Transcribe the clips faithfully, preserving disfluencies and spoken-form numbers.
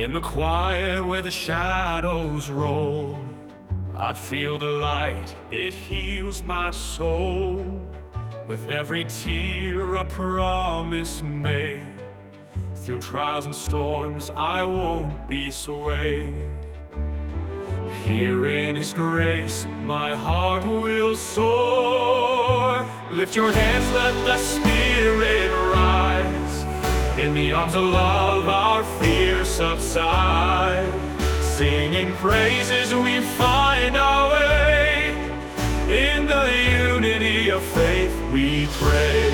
In the quiet where the shadows roll, I feel the light, it heals my soul. With every tear a promise made, through trials and storms I won't be swayed. Here in His grace my heart will soar. Lift your hands, let the Spirit rise. In the arms of love our fears subside. Singing praises we find our way. In the unity of faith we pray.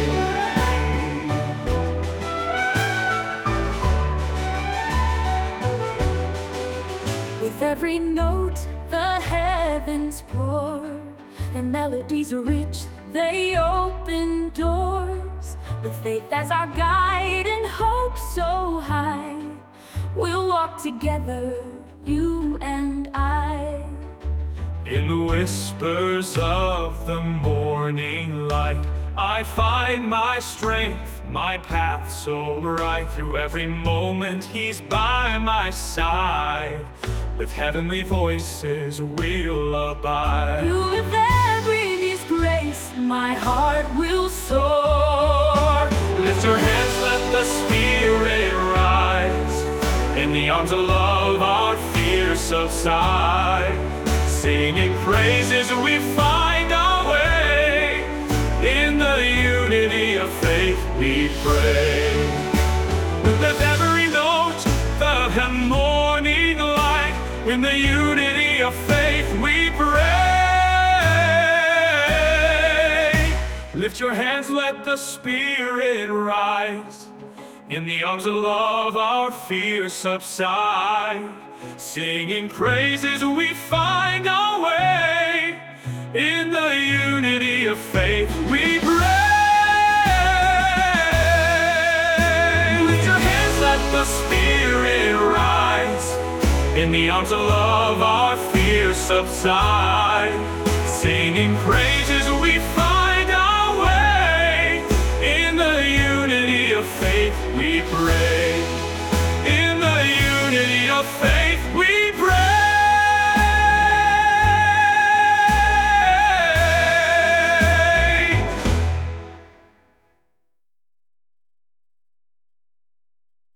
With every note the heavens pour, and melodies rich, they open doors. With faith as our guide and hope so high, we'll walk together, you and I. In the whispers of the morning light, I find my strength, my path so bright. Through every moment He's by my side. With heavenly voices we'll abide. With every His grace my heart will soar. Lift your hands, let the Spirit rise. In the arms of love our fears subside. Singing praises we find our way. In the unity of faith we pray. With every note the morning light, in the unity of faith we pray. Lift your hands, let the Spirit rise. In the arms of love our fears subside. Singing praises we find our way. In the unity of faith we pray. Lift your hands, let the Spirit rise. In the arms of love our fears subside. Singing praises we find our way. In the unity of faith we pray. In the unity of faith